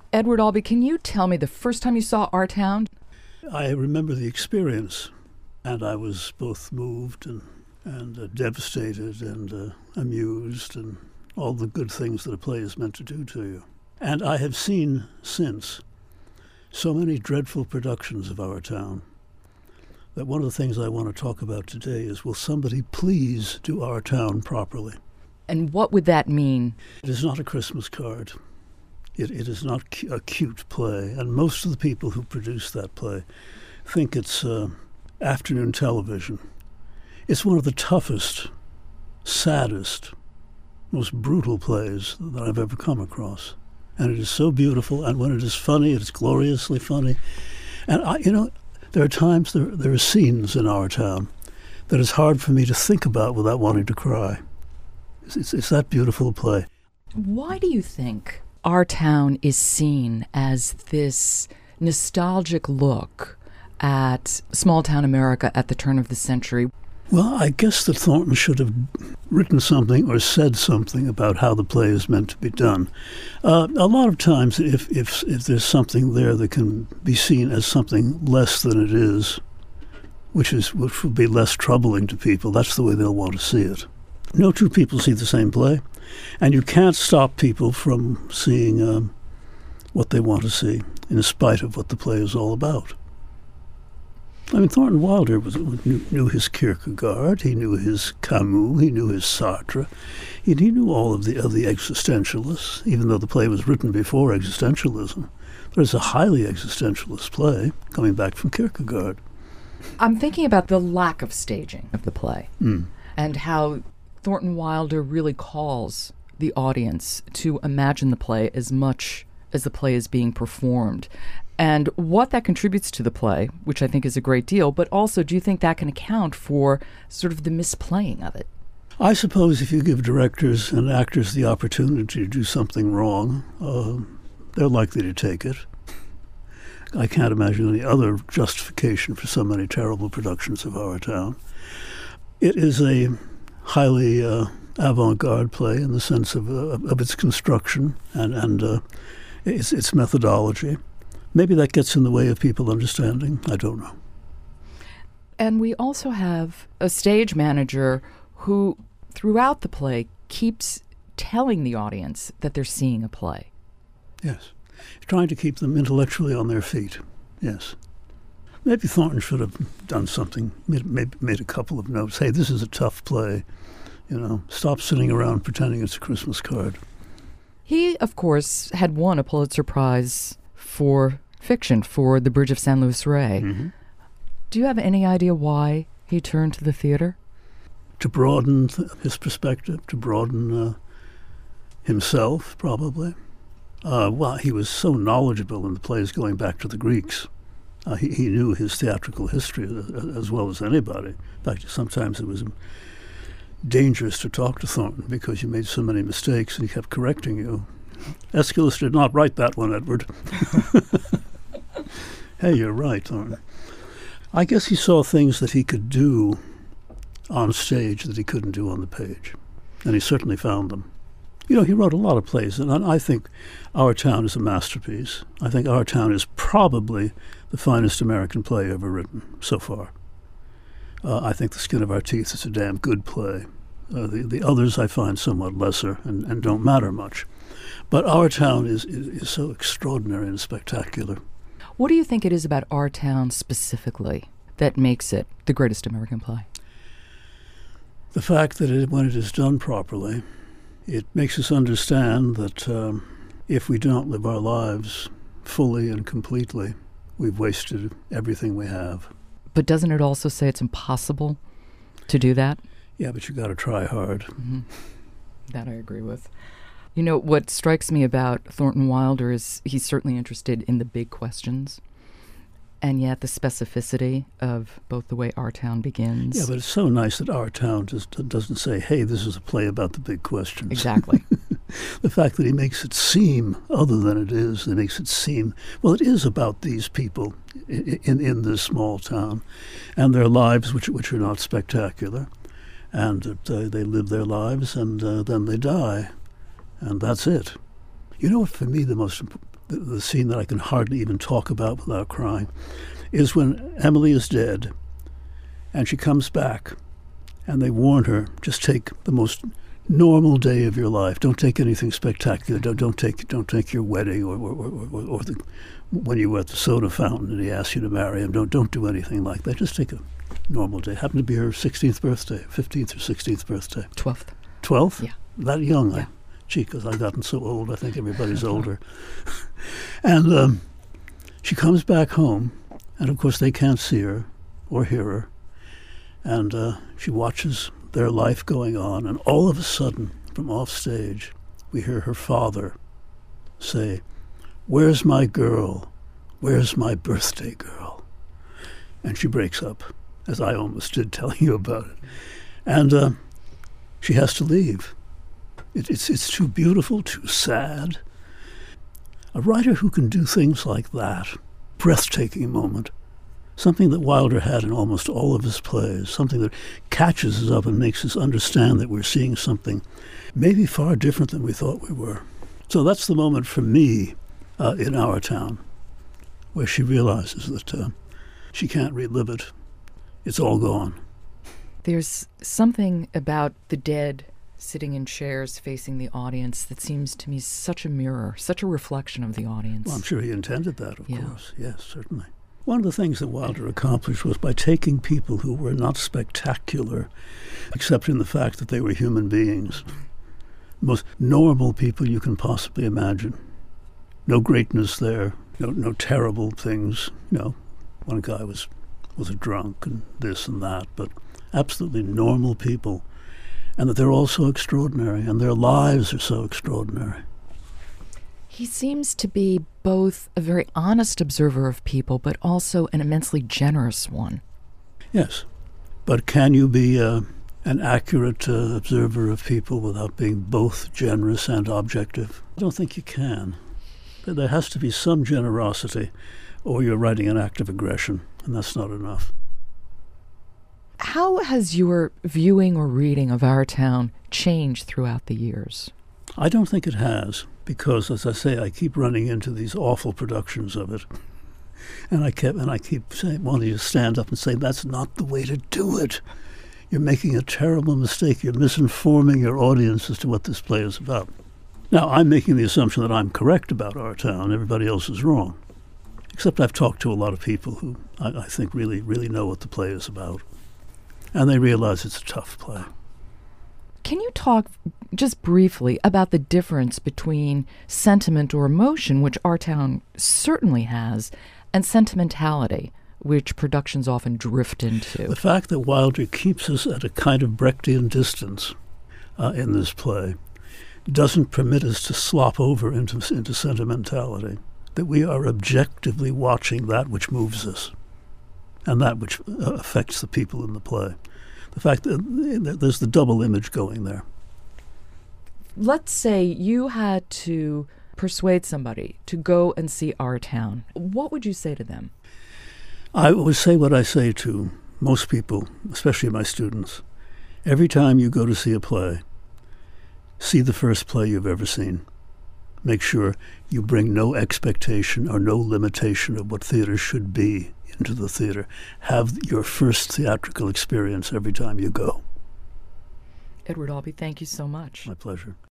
Edward Albee, can you tell me the first time you saw Our Town? I remember the experience, and I was both moved and devastated and amused and all the good things that a play is meant to do to you. And I have seen since so many dreadful productions of Our Town that one of the things I want to talk about today is, will somebody please do Our Town properly? And what would that mean? It is not a Christmas card. It is not a cute play, and most of the people who produce that play think it's afternoon television. It's one of the toughest, saddest, most brutal plays that I've ever come across. And it is so beautiful, and when it is funny, it's gloriously funny. And there are times, there are scenes in Our Town that it's hard for me to think about without wanting to cry. It's that beautiful a play. Why do you think Our Town is seen as this nostalgic look at small-town America at the turn of the century? Well, I guess that Thornton should have written something or said something about how the play is meant to be done. A lot of times, if there's something there that can be seen as something less than it is, which will be less troubling to people, that's the way they'll want to see it. No two people see the same play, and you can't stop people from seeing what they want to see, in spite of what the play is all about. I mean, Thornton Wilder knew his Kierkegaard, he knew his Camus, he knew his Sartre, he knew all of the existentialists, even though the play was written before existentialism. There's a highly existentialist play coming back from Kierkegaard. I'm thinking about the lack of staging of the play and how Thornton Wilder really calls the audience to imagine the play as much as the play is being performed. And what that contributes to the play, which I think is a great deal, but also do you think that can account for sort of the misplaying of it? I suppose if you give directors and actors the opportunity to do something wrong, they're likely to take it. I can't imagine any other justification for so many terrible productions of Our Town. It is a highly avant-garde play in the sense of its construction and its methodology. Maybe that gets in the way of people understanding. I don't know. And we also have a stage manager who, throughout the play, keeps telling the audience that they're seeing a play. Yes. Trying to keep them intellectually on their feet. Yes. Maybe Thornton should have done something, made a couple of notes. Hey, this is a tough play. Stop sitting around pretending it's a Christmas card. He, of course, had won a Pulitzer Prize for fiction for The Bridge of San Luis Rey. Mm-hmm. Do you have any idea why he turned to the theater? To broaden his perspective, to broaden himself, probably. Well, he was so knowledgeable in the plays going back to the Greeks. He knew his theatrical history as well as anybody. In fact, sometimes it was dangerous to talk to Thornton because you made so many mistakes and he kept correcting you. Aeschylus did not write that one, Edward. Hey, you're right, Thornton. I guess he saw things that he could do on stage that he couldn't do on the page, and he certainly found them. He wrote a lot of plays, and I think Our Town is a masterpiece. I think Our Town is probably the finest American play ever written so far. I think The Skin of Our Teeth is a damn good play. The others I find somewhat lesser and don't matter much. But Our Town is so extraordinary and spectacular. What do you think it is about Our Town specifically that makes it the greatest American play? The fact that when it is done properly, it makes us understand that if we don't live our lives fully and completely, we've wasted everything we have. But doesn't it also say it's impossible to do that? Yeah, but you got to try hard. Mm-hmm. That I agree with. What strikes me about Thornton Wilder is he's certainly interested in the big questions, and yet the specificity of both the way Our Town begins. Yeah, but it's so nice that Our Town just doesn't say, hey, this is a play about the big questions. Exactly. The fact that he makes it seem other than it is, he makes it seem, well, it is about these people in this small town and their lives, which are not spectacular, and that they live their lives and then they die. And that's it. For me, the most the scene that I can hardly even talk about without crying, is when Emily is dead and she comes back and they warn her, just take the most normal day of your life. Don't take anything spectacular. Don't take your wedding or when you were at the soda fountain and he asked you to marry him. Don't do anything like that. Just take a normal day. Happened to be her 16th birthday, 15th or 16th birthday. 12th. 12th? Yeah. That young? Yeah. Gee, because I've gotten so old, I think everybody's older. And she comes back home, and of course they can't see her or hear her. And she watches their life going on, and all of a sudden, from off stage, we hear her father say, "Where's my girl? Where's my birthday girl?" And she breaks up, as I almost did telling you about it. And she has to leave. It's too beautiful, too sad. A writer who can do things like that, breathtaking moment, something that Wilder had in almost all of his plays, something that catches us up and makes us understand that we're seeing something maybe far different than we thought we were. So that's the moment for me in Our Town, where she realizes that she can't relive it. It's all gone. There's something about the dead sitting in chairs facing the audience that seems to me such a mirror, such a reflection of the audience. Well, I'm sure he intended that, of course. Yes, certainly. One of the things that Wilder accomplished was by taking people who were not spectacular, except in the fact that they were human beings, the most normal people you can possibly imagine. No greatness there, no terrible things. One guy was a drunk and this and that, but absolutely normal people. And that they're all so extraordinary, and their lives are so extraordinary. He seems to be both a very honest observer of people, but also an immensely generous one. Yes, but can you be an accurate observer of people without being both generous and objective? I don't think you can. There has to be some generosity, or you're writing an act of aggression, and that's not enough. How has your viewing or reading of Our Town changed throughout the years? I don't think it has, because, as I say, I keep running into these awful productions of it. And I keep saying, wanting to stand up and say, that's not the way to do it. You're making a terrible mistake. You're misinforming your audience as to what this play is about. Now, I'm making the assumption that I'm correct about Our Town. Everybody else is wrong. Except I've talked to a lot of people who I think really, really know what the play is about. And they realize it's a tough play. Can you talk just briefly about the difference between sentiment or emotion, which Our Town certainly has, and sentimentality, which productions often drift into? The fact that Wilder keeps us at a kind of Brechtian distance in this play doesn't permit us to slop over into sentimentality, that we are objectively watching that which moves us and that which affects the people in the play. The fact that there's the double image going there. Let's say you had to persuade somebody to go and see Our Town. What would you say to them? I would say what I say to most people, especially my students. Every time you go to see a play, see the first play you've ever seen. Make sure you bring no expectation or no limitation of what theater should be into the theater. Have your first theatrical experience every time you go. Edward Albee, thank you so much. My pleasure.